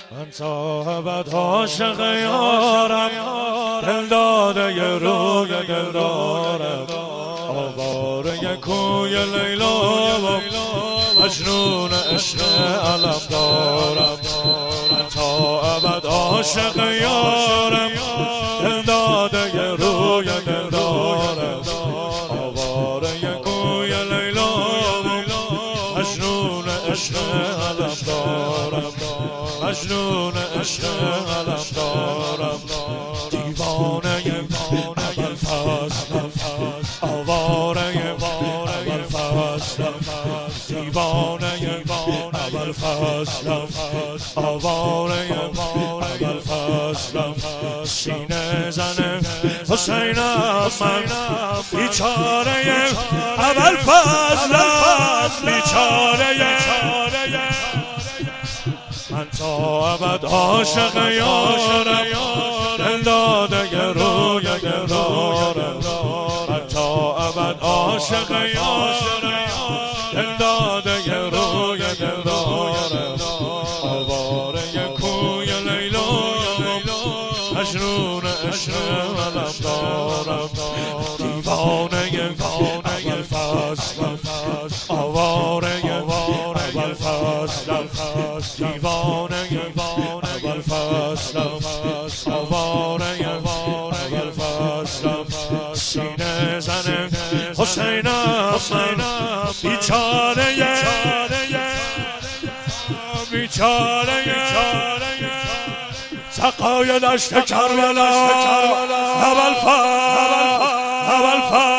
من تا ابد عاشق یارم، دل داده ی روی دل دارم، آواره کوی لیلا و مجنون عشق علم دارم. من تا ابد عاشق یارم، دل داده ی روی دل دارم، آواره کوی لیلا و مجنون عشق علم دارم، مجنون عشق علم دارم. دیوانه ابوالفضل، آواره ابوالفضل، دیوانه ابوالفضل، آواره ابوالفضل. سینه زن حسینم من، بیچاره ابوالفضل، بیچاره. من تا ابد عاشق یارم، دل داده ی روی دل دارم. من تا ابد عاشق یارم، دل داده ی روی دل دارم، آواره کوی لیلا مجنون عشق علم دارم. دیوانه ابوالفضل، آواره ابوالفضل، دیوانه ابوالفضل، آواره ابوالفضل. سینه زن حسینم من، بیچاره بیچاره. سقای دشت کربلا ابوالفضل،